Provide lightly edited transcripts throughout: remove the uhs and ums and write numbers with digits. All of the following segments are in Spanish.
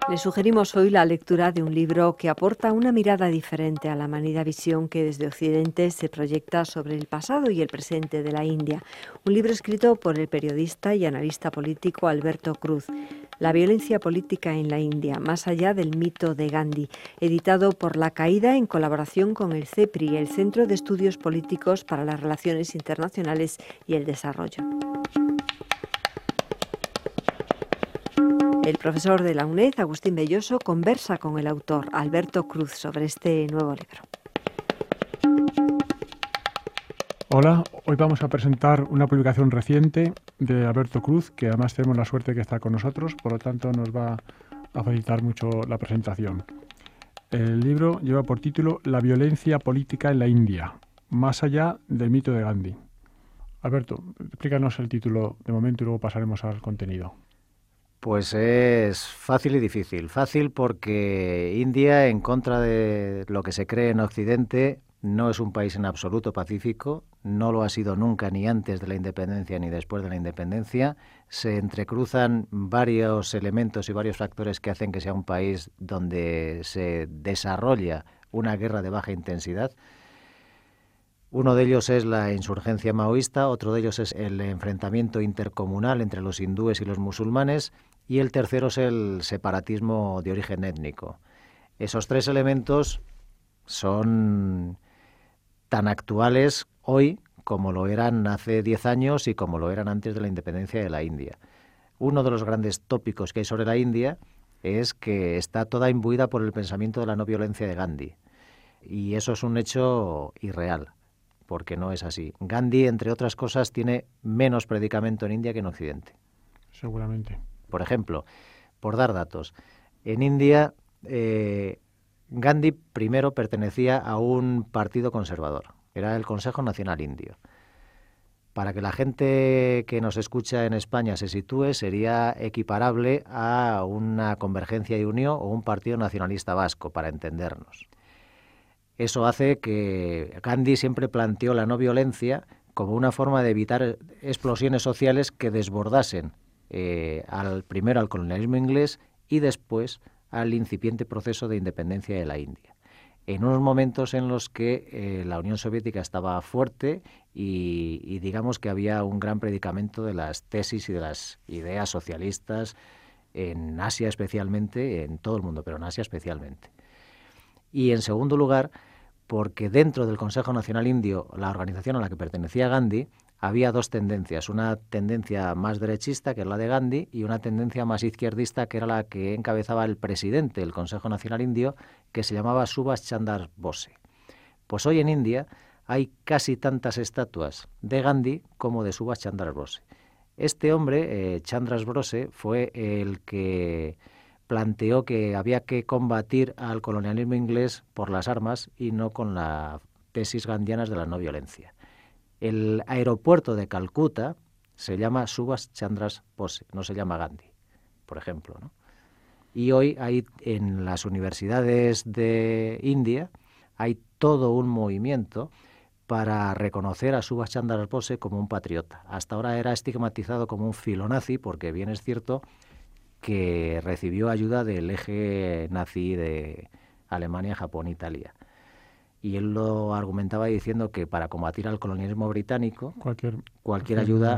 Le sugerimos hoy la lectura de un libro que aporta una mirada diferente a la manida visión que desde Occidente se proyecta sobre el pasado y el presente de la India. Un libro escrito por el periodista y analista político Alberto Cruz, La violencia política en la India, más allá del mito de Gandhi, editado por La Caída en colaboración con el CEPRI, el Centro de Estudios Políticos para las Relaciones Internacionales y el Desarrollo. El profesor de la UNED, Agustín Belloso, conversa con el autor, Alberto Cruz, sobre este nuevo libro. Hola, hoy vamos a presentar una publicación reciente de Alberto Cruz, que además tenemos la suerte que está con nosotros, por lo tanto nos va a facilitar mucho la presentación. El libro lleva por título La violencia política en la India, más allá del mito de Gandhi. Alberto, explícanos el título de momento y luego pasaremos al contenido. Pues es fácil y difícil. Fácil porque India, en contra de lo que se cree en Occidente, no es un país en absoluto pacífico, no lo ha sido nunca ni antes de la independencia ni después de la independencia. Se entrecruzan varios elementos y varios factores que hacen que sea un país donde se desarrolla una guerra de baja intensidad. Uno de ellos es la insurgencia maoísta, otro de ellos es el enfrentamiento intercomunal entre los hindúes y los musulmanes, y el tercero es el separatismo de origen étnico. Esos tres elementos son tan actuales hoy como lo eran hace 10 años y como lo eran antes de la independencia de la India. Uno de los grandes tópicos que hay sobre la India es que está toda imbuida por el pensamiento de la no violencia de Gandhi. Y eso es un hecho irreal, porque no es así. Gandhi, entre otras cosas, tiene menos predicamento en India que en Occidente. Seguramente. Por ejemplo, por dar datos, en India Gandhi primero pertenecía a un partido conservador, era el Consejo Nacional Indio. Para que la gente que nos escucha en España se sitúe, sería equiparable a una Convergencia y Unió o un partido nacionalista vasco, para entendernos. Eso hace que Gandhi siempre planteó la no violencia como una forma de evitar explosiones sociales que desbordasen primero al colonialismo inglés y después al incipiente proceso de independencia de la India. En unos momentos en los que la Unión Soviética estaba fuerte y digamos que había un gran predicamento de las tesis y de las ideas socialistas en Asia especialmente, en todo el mundo, pero en Asia especialmente. Y en segundo lugar, porque dentro del Consejo Nacional Indio, la organización a la que pertenecía Gandhi, había dos tendencias, una tendencia más derechista, que es la de Gandhi, y una tendencia más izquierdista, que era la que encabezaba el presidente del Consejo Nacional Indio, que se llamaba Subhas Chandra Bose. Pues hoy en India hay casi tantas estatuas de Gandhi como de Subhas Chandra Bose. Este hombre, Chandra Bose, fue el que planteó que había que combatir al colonialismo inglés por las armas y no con las tesis gandhianas de la no violencia. El aeropuerto de Calcuta se llama Subhas Chandra Bose, no se llama Gandhi, por ejemplo, ¿no? Y hoy hay en las universidades de India hay todo un movimiento para reconocer a Subhas Chandra Bose como un patriota. Hasta ahora era estigmatizado como un filonazi, porque bien es cierto que recibió ayuda del eje nazi de Alemania, Japón e Italia. Y él lo argumentaba diciendo que para combatir al colonialismo británico cualquier ayuda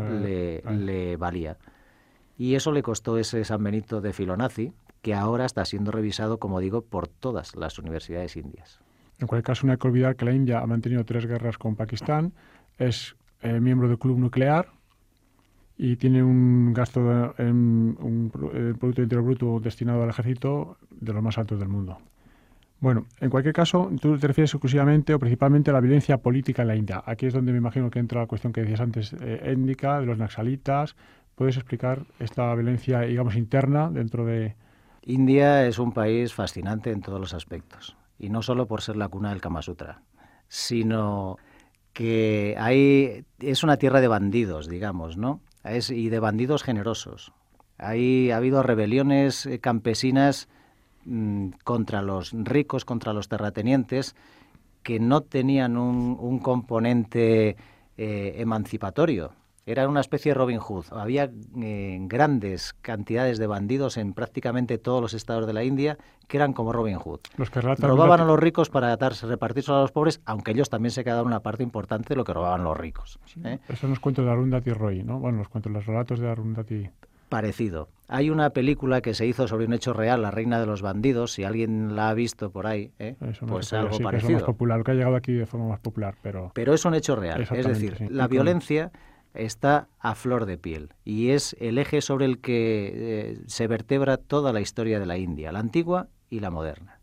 le valía. Y eso le costó ese San Benito de filonazi, que ahora está siendo revisado, como digo, por todas las universidades indias. En cualquier caso, no hay que olvidar que la India ha mantenido 3 guerras con Pakistán, es miembro del Club Nuclear y tiene un gasto en el Producto Interior Bruto destinado al ejército de los más altos del mundo. Bueno, en cualquier caso, tú te refieres exclusivamente o principalmente a la violencia política en la India. Aquí es donde me imagino que entra la cuestión que decías antes, étnica, de los naxalitas. ¿Puedes explicar esta violencia, digamos, interna dentro de...? India es un país fascinante en todos los aspectos. Y no solo por ser la cuna del Kama Sutra, sino que es una tierra de bandidos, digamos, ¿no? Y de bandidos generosos. Ha habido rebeliones campesinas contra los ricos, contra los terratenientes, que no tenían un componente emancipatorio. Era una especie de Robin Hood. Había grandes cantidades de bandidos en prácticamente todos los estados de la India que eran como Robin Hood. Los que relatan robaban a los ricos para repartírselo a los pobres, aunque ellos también se quedaron una parte importante de lo que robaban los ricos. Sí, eso nos cuentos de Arundhati Roy, ¿no? Bueno, los relatos de Arundhati. Parecido. Hay una película que se hizo sobre un hecho real, La reina de los bandidos, si alguien la ha visto por ahí, pues algo parecido. Que es más popular, que ha llegado aquí de forma más popular, pero es un hecho real. Es decir, sí. La violencia está a flor de piel y es el eje sobre el que se vertebra toda la historia de la India, la antigua y la moderna.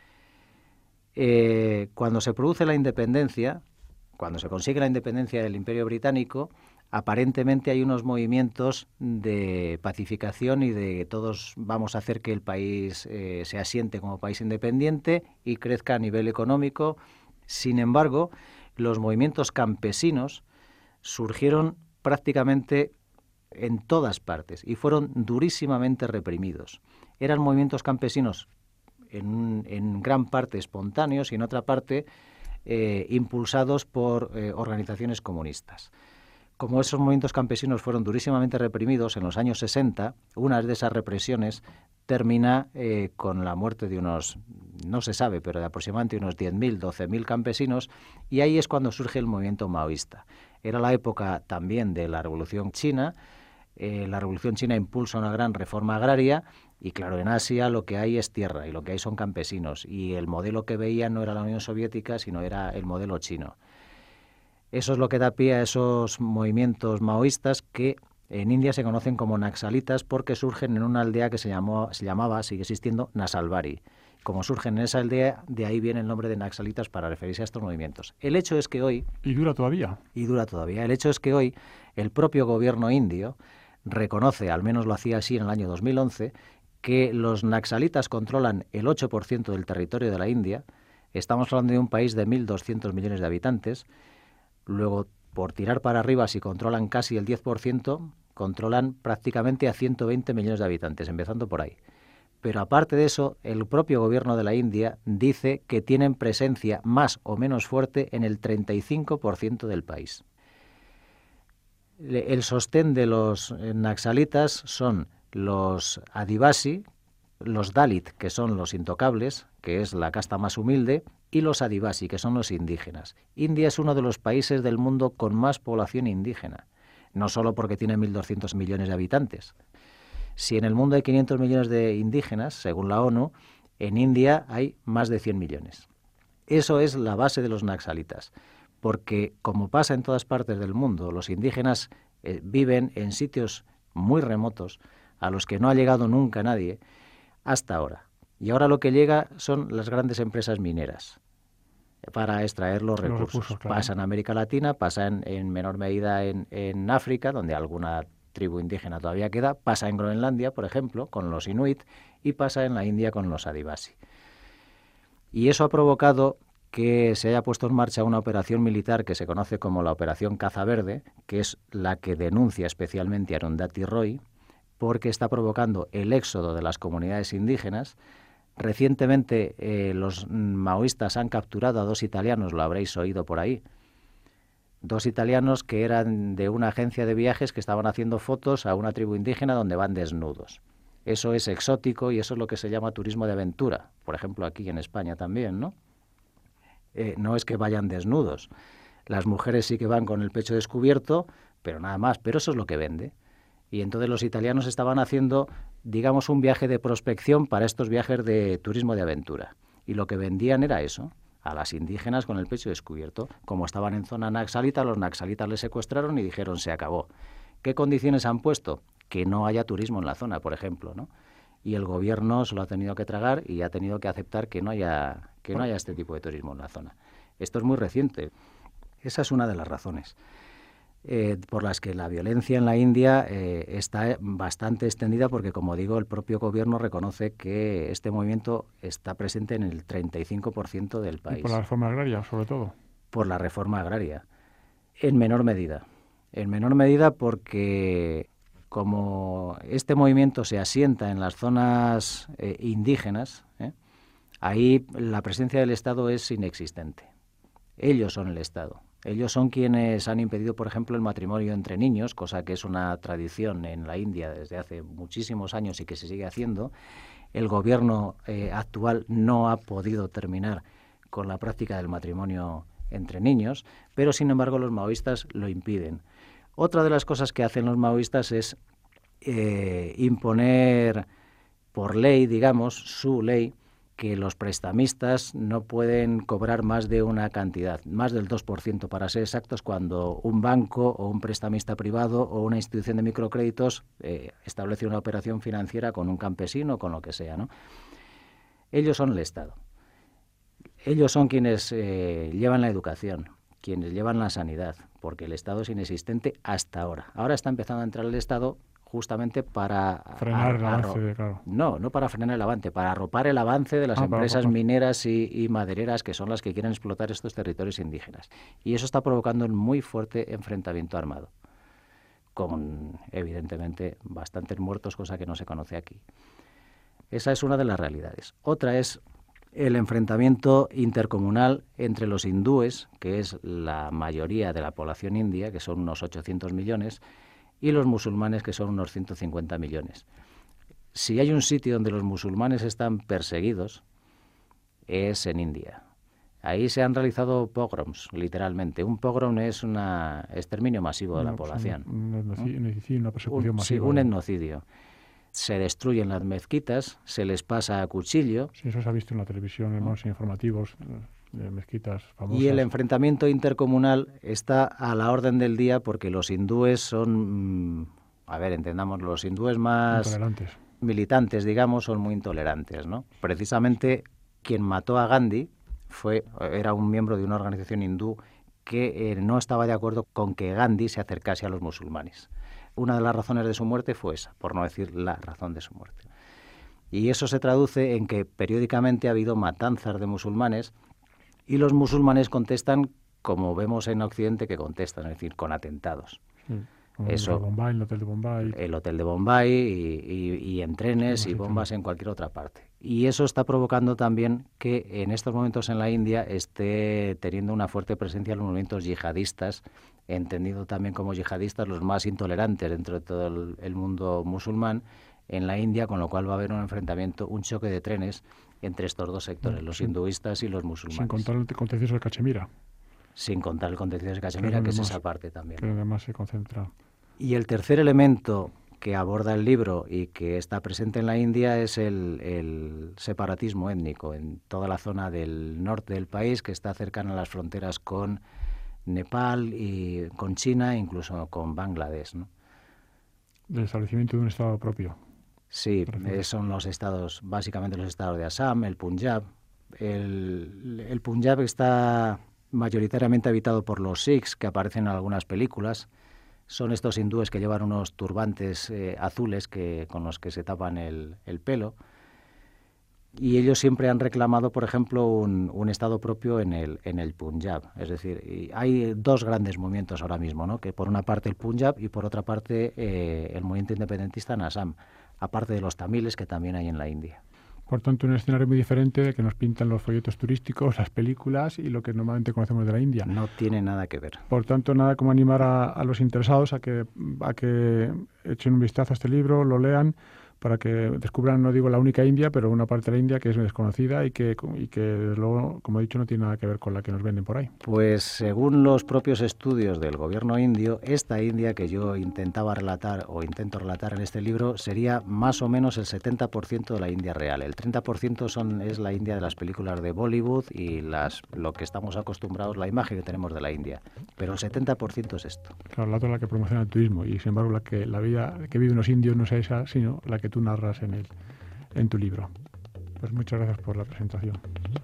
Cuando se produce la independencia, cuando se consigue la independencia del Imperio Británico, aparentemente hay unos movimientos de pacificación y de todos vamos a hacer que el país se asiente como país independiente y crezca a nivel económico. Sin embargo, los movimientos campesinos surgieron prácticamente en todas partes y fueron durísimamente reprimidos. Eran movimientos campesinos en gran parte espontáneos y en otra parte impulsados por organizaciones comunistas. Como esos movimientos campesinos fueron durísimamente reprimidos en los años 60, una de esas represiones termina con la muerte de unos, no se sabe, pero de aproximadamente unos 10.000, 12.000 campesinos, y ahí es cuando surge el movimiento maoísta. Era la época también de la Revolución China. La Revolución China impulsa una gran reforma agraria y, claro, en Asia lo que hay es tierra y lo que hay son campesinos, y el modelo que veían no era la Unión Soviética, sino era el modelo chino. Eso es lo que da pie a esos movimientos maoístas que en India se conocen como naxalitas porque surgen en una aldea que se llamaba, sigue existiendo, Nasalbari. Como surgen en esa aldea, de ahí viene el nombre de naxalitas para referirse a estos movimientos. El hecho es que hoy... ¿Y dura todavía? Y dura todavía. El hecho es que hoy el propio gobierno indio reconoce, al menos lo hacía así en el año 2011, que los naxalitas controlan el 8% del territorio de la India. Estamos hablando de un país de 1.200 millones de habitantes. Luego, por tirar para arriba, si controlan casi el 10%, controlan prácticamente a 120 millones de habitantes, empezando por ahí. Pero aparte de eso, el propio gobierno de la India dice que tienen presencia más o menos fuerte en el 35% del país. El sostén de los naxalitas son los adivasi, los dalit, que son los intocables, que es la casta más humilde, y los adivasi, que son los indígenas. India es uno de los países del mundo con más población indígena, no solo porque tiene 1.200 millones de habitantes. Si en el mundo hay 500 millones de indígenas, según la ONU, en India hay más de 100 millones. Eso es la base de los naxalitas, porque como pasa en todas partes del mundo, los indígenas viven en sitios muy remotos a los que no ha llegado nunca nadie hasta ahora. Y ahora lo que llega son las grandes empresas mineras para extraer los recursos. Claro. Pasa en América Latina, pasa en menor medida en África, donde alguna tribu indígena todavía queda, pasa en Groenlandia, por ejemplo, con los inuit, y pasa en la India con los adivasi. Y eso ha provocado que se haya puesto en marcha una operación militar que se conoce como la Operación Caza Verde, que es la que denuncia especialmente a Arundhati Roy, porque está provocando el éxodo de las comunidades indígenas. Recientemente los maoístas han capturado a 2 italianos, lo habréis oído por ahí. 2 italianos que eran de una agencia de viajes que estaban haciendo fotos a una tribu indígena donde van desnudos. Eso es exótico y eso es lo que se llama turismo de aventura. Por ejemplo, aquí en España también, ¿no? No es que vayan desnudos. Las mujeres sí que van con el pecho descubierto, pero nada más. Pero eso es lo que vende. Y entonces los italianos estaban haciendo, digamos, un viaje de prospección para estos viajes de turismo de aventura. Y lo que vendían era eso, a las indígenas con el pecho descubierto. Como estaban en zona naxalita, los naxalitas les secuestraron y dijeron, se acabó. ¿Qué condiciones han puesto? Que no haya turismo en la zona, por ejemplo, ¿no? Y el gobierno se lo ha tenido que tragar y ha tenido que aceptar que no haya este tipo de turismo en la zona. Esto es muy reciente. Esa es una de las razones por las que la violencia en la India está bastante extendida, porque, como digo, el propio gobierno reconoce que este movimiento está presente en el 35% del país. ¿Y por la reforma agraria, sobre todo? Por la reforma agraria, en menor medida. En menor medida porque, como este movimiento se asienta en las zonas indígenas, ahí la presencia del Estado es inexistente. Ellos son el Estado. Ellos son quienes han impedido, por ejemplo, el matrimonio entre niños, cosa que es una tradición en la India desde hace muchísimos años y que se sigue haciendo. El gobierno actual no ha podido terminar con la práctica del matrimonio entre niños, pero sin embargo los maoístas lo impiden. Otra de las cosas que hacen los maoístas es imponer por ley, digamos, su ley, que los prestamistas no pueden cobrar más de una cantidad, más del 2% para ser exactos, cuando un banco o un prestamista privado o una institución de microcréditos establece una operación financiera con un campesino o con lo que sea, ¿no? Ellos son el Estado. Ellos son quienes llevan la educación, quienes llevan la sanidad, porque el Estado es inexistente hasta ahora. Ahora está empezando a entrar el Estado justamente para frenar el avance, claro. No para frenar el avance, para arropar el avance de las empresas mineras y madereras, que son las que quieren explotar estos territorios indígenas. Y eso está provocando un muy fuerte enfrentamiento armado, con evidentemente bastantes muertos, cosa que no se conoce aquí. Esa es una de las realidades. Otra es el enfrentamiento intercomunal entre los hindúes, que es la mayoría de la población india, que son unos 800 millones, y los musulmanes, que son unos 150 millones. Si hay un sitio donde los musulmanes están perseguidos, es en India. Ahí se han realizado pogroms, literalmente. Un pogrom es un exterminio masivo de la población. Una persecución masiva. Sí, un etnocidio. Se destruyen las mezquitas, se les pasa a cuchillo. Sí, eso se ha visto en la televisión, en los informativos de mezquitas famosas. Y el enfrentamiento intercomunal está a la orden del día porque los hindúes son, entendamos, los hindúes más intolerantes, militantes, digamos, son muy intolerantes, ¿no? Precisamente quien mató a Gandhi era un miembro de una organización hindú que no estaba de acuerdo con que Gandhi se acercase a los musulmanes. Una de las razones de su muerte fue esa, por no decir la razón de su muerte. Y eso se traduce en que periódicamente ha habido matanzas de musulmanes y los musulmanes contestan como vemos en Occidente que contestan, es decir, con atentados. Sí, eso, el hotel de Bombay. El hotel de Bombay y en trenes y bombas en cualquier otra parte. Y eso está provocando también que en estos momentos en la India esté teniendo una fuerte presencia los movimientos yihadistas, entendido también como yihadistas los más intolerantes dentro de todo el mundo musulmán en la India, con lo cual va a haber un enfrentamiento, un choque de trenes entre estos dos sectores, los hinduistas y los musulmanes. Sin contar el contencioso de Cachemira. Sin contar el contencioso de Cachemira, que es esa parte también. Que además se concentra. Y el tercer elemento que aborda el libro y que está presente en la India es el separatismo étnico en toda la zona del norte del país, que está cercana a las fronteras con Nepal y con China, incluso con Bangladesh, ¿no? El establecimiento de un estado propio. Sí, son los estados, básicamente los estados de Assam, el Punjab. El Punjab está mayoritariamente habitado por los Sikhs, que aparecen en algunas películas. Son estos hindúes que llevan unos turbantes azules con los que se tapan el pelo. Y ellos siempre han reclamado, por ejemplo, un estado propio en el Punjab. Es decir, hay dos grandes movimientos ahora mismo, ¿no? Que por una parte el Punjab y por otra parte el movimiento independentista en Assam, aparte de los tamiles que también hay en la India. Por tanto, un escenario muy diferente de que nos pintan los folletos turísticos, las películas y lo que normalmente conocemos de la India. No tiene nada que ver. Por tanto, nada como animar a los interesados a que echen un vistazo a este libro, lo lean, para que descubran, no digo la única India, pero una parte de la India que es desconocida y que luego, como he dicho, no tiene nada que ver con la que nos venden por ahí. Pues según los propios estudios del gobierno indio, esta India que yo intento relatar en este libro sería más o menos el 70% de la India real. El 30% es la India de las películas de Bollywood y lo que estamos acostumbrados, la imagen que tenemos de la India. Pero el 70% es esto. Claro, la otra es la que promociona el turismo y, sin embargo, la vida que viven los indios no es esa, sino la que tú narras en tu libro. Pues muchas gracias por la presentación.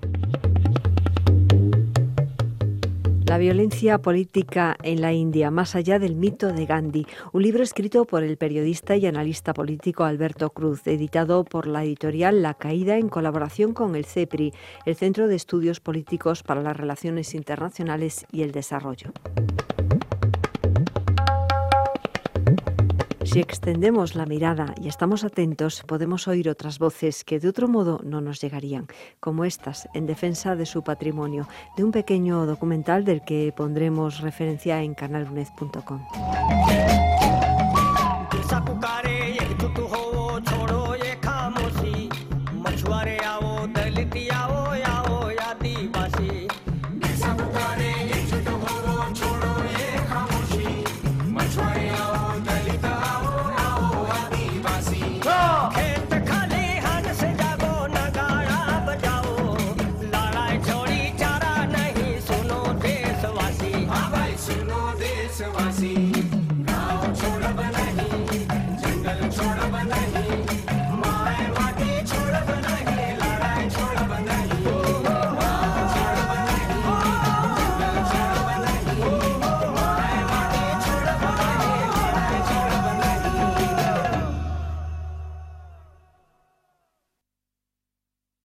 La violencia política en la India, más allá del mito de Gandhi, un libro escrito por el periodista y analista político Alberto Cruz, editado por la editorial La Caída en colaboración con el CEPRI, el Centro de Estudios Políticos para las Relaciones Internacionales y el Desarrollo. Si extendemos la mirada y estamos atentos, podemos oír otras voces que de otro modo no nos llegarían, como estas, en defensa de su patrimonio, de un pequeño documental del que pondremos referencia en canaluned.com.